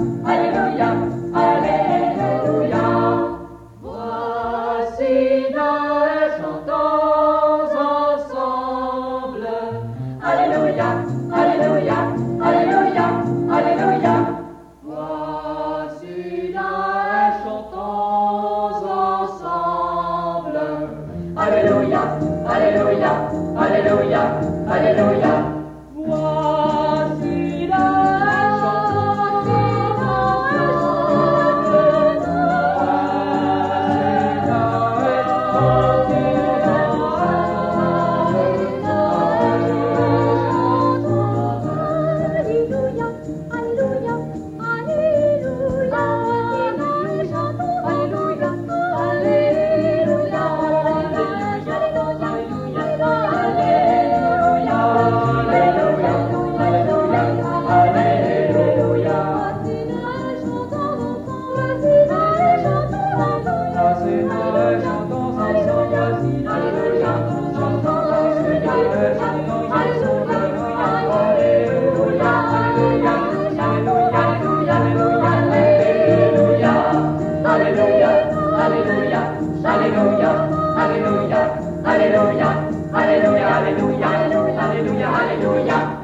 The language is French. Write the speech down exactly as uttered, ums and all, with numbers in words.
Alléluia, Alléluia. Voici Noël, chantons ensemble. Alléluia, Alléluia, Alléluia, Alléluia. Voici Noël, chantons ensemble. Alléluia, Alléluia, Alléluia, Alléluia. Voici Noël, chantons Alléluia, Alléluia, Alléluia, Alléluia, Alléluia, Alléluia, Alléluia, Alléluia.